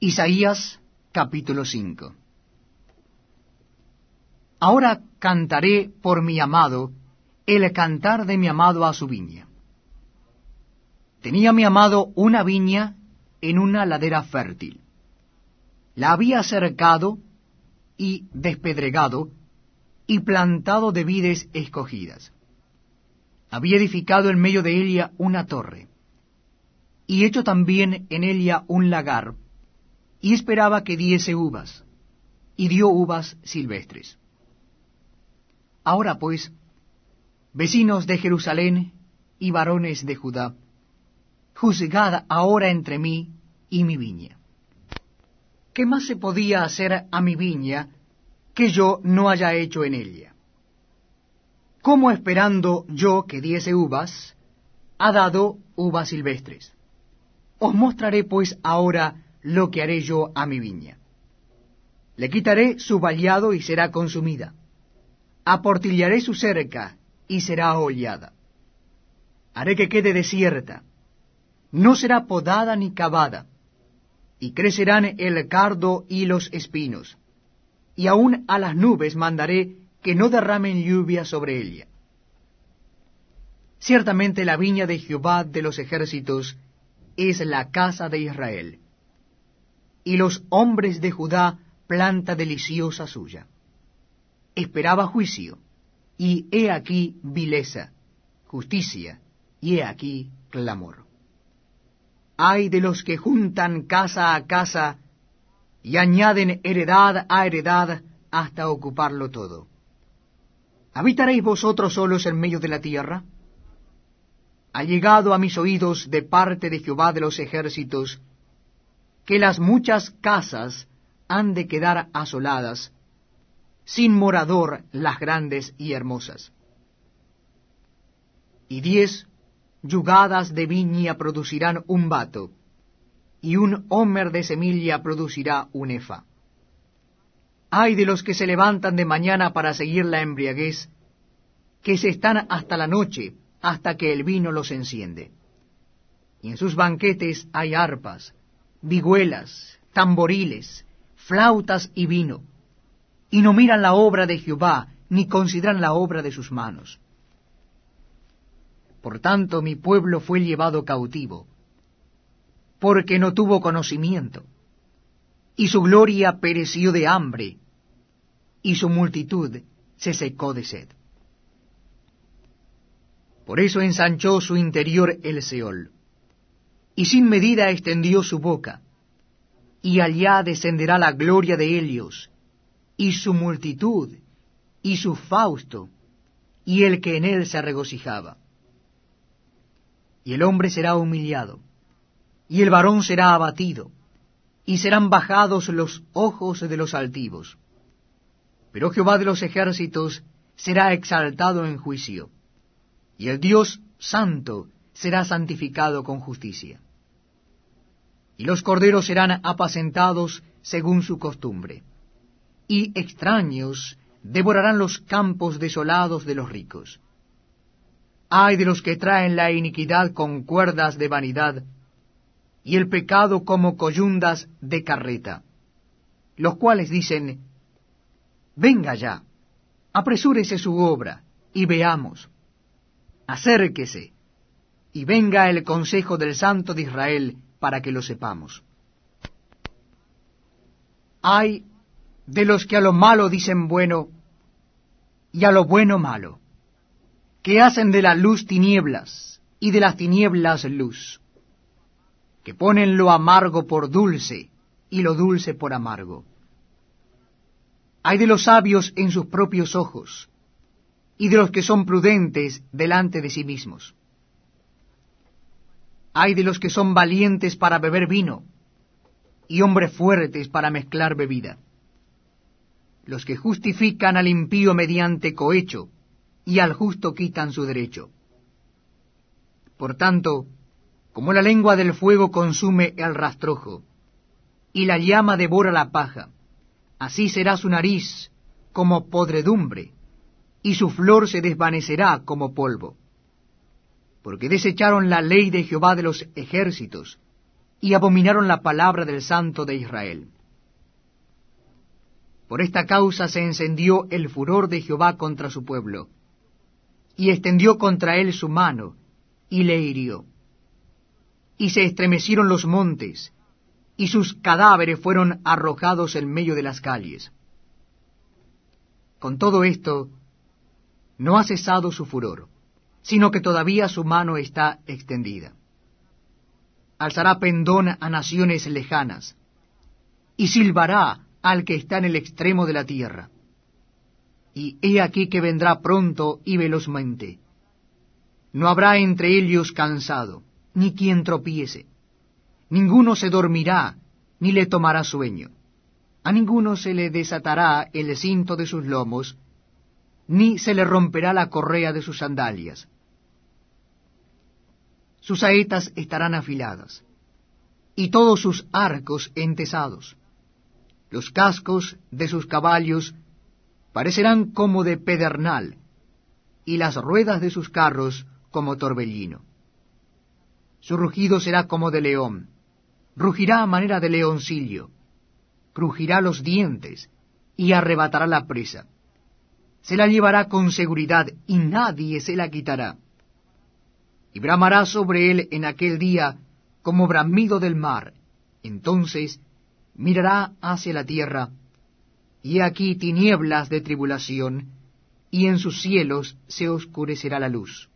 Isaías capítulo 5. Ahora cantaré por mi amado el cantar de mi amado a su viña. Tenía mi amado una viña en una ladera fértil. La había cercado y despedregado y plantado de vides escogidas. Había edificado en medio de ella una torre, y hecho también en ella un lagar, y esperaba que diese uvas, y dio uvas silvestres. Ahora pues, vecinos de Jerusalén y varones de Judá, juzgad ahora entre mí y mi viña. ¿Qué más se podía hacer a mi viña que yo no haya hecho en ella? ¿Cómo esperando yo que diese uvas, ha dado uvas silvestres? Os mostraré pues ahora lo que haré yo a mi viña. Le quitaré su vallado y será consumida. Aportillaré su cerca y será hollada. Haré que quede desierta. No será podada ni cavada. Y crecerán el cardo y los espinos. Y aun a las nubes mandaré que no derramen lluvia sobre ella. Ciertamente la viña de Jehová de los ejércitos es la casa de Israel, y los hombres de Judá planta deliciosa suya. Esperaba juicio, y he aquí vileza, justicia, y he aquí clamor. Ay de los que juntan casa a casa, y añaden heredad a heredad hasta ocuparlo todo. ¿Habitaréis vosotros solos en medio de la tierra? Ha llegado a mis oídos de parte de Jehová de los ejércitos, que las muchas casas han de quedar asoladas, sin morador las grandes y hermosas. Y 10 yugadas de viña producirán un bato, y un homer de semilla producirá un efa. Ay de los que se levantan de mañana para seguir la embriaguez, que se están hasta la noche, hasta que el vino los enciende. Y en sus banquetes hay arpas, vihuelas, tamboriles, flautas y vino, y no miran la obra de Jehová, ni consideran la obra de sus manos. Por tanto mi pueblo fue llevado cautivo, porque no tuvo conocimiento, y su gloria pereció de hambre, y su multitud se secó de sed. Por eso ensanchó su interior el Seol, y sin medida extendió su boca, y allá descenderá la gloria de Helios, y su multitud, y su fausto, y el que en él se regocijaba. Y el hombre será humillado, y el varón será abatido, y serán bajados los ojos de los altivos. Pero Jehová de los ejércitos será exaltado en juicio, y el Dios santo será santificado con justicia. Y los corderos serán apacentados según su costumbre, y extraños devorarán los campos desolados de los ricos. Ay de los que traen la iniquidad con cuerdas de vanidad, y el pecado como coyundas de carreta, los cuales dicen: venga ya, apresúrese su obra, y veamos. Acérquese, y venga el consejo del Santo de Israel, para que lo sepamos. Ay de los que a lo malo dicen bueno, y a lo bueno malo, que hacen de la luz tinieblas, y de las tinieblas luz, que ponen lo amargo por dulce, y lo dulce por amargo. Ay de los sabios en sus propios ojos, y de los que son prudentes delante de sí mismos. Ay de los que son valientes para beber vino, y hombres fuertes para mezclar bebida. Los que justifican al impío mediante cohecho, y al justo quitan su derecho. Por tanto, como la lengua del fuego consume el rastrojo, y la llama devora la paja, así será su nariz como podredumbre, y su flor se desvanecerá como polvo. Porque desecharon la ley de Jehová de los ejércitos, y abominaron la palabra del Santo de Israel. Por esta causa se encendió el furor de Jehová contra su pueblo, y extendió contra él su mano, y le hirió. Y se estremecieron los montes, y sus cadáveres fueron arrojados en medio de las calles. Con todo esto, no ha cesado su furor, sino que todavía su mano está extendida. Alzará pendón a naciones lejanas, y silbará al que está en el extremo de la tierra. Y he aquí que vendrá pronto y velozmente. No habrá entre ellos cansado, ni quien tropiece. Ninguno se dormirá, ni le tomará sueño. A ninguno se le desatará el cinto de sus lomos, ni se le romperá la correa de sus sandalias. Sus saetas estarán afiladas, y todos sus arcos entesados. Los cascos de sus caballos parecerán como de pedernal, y las ruedas de sus carros como torbellino. Su rugido será como de león, rugirá a manera de leoncillo, crujirá los dientes, y arrebatará la presa. Se la llevará con seguridad, y nadie se la quitará. Y bramará sobre él en aquel día como bramido del mar. Entonces mirará hacia la tierra, y he aquí tinieblas de tribulación, y en sus cielos se oscurecerá la luz.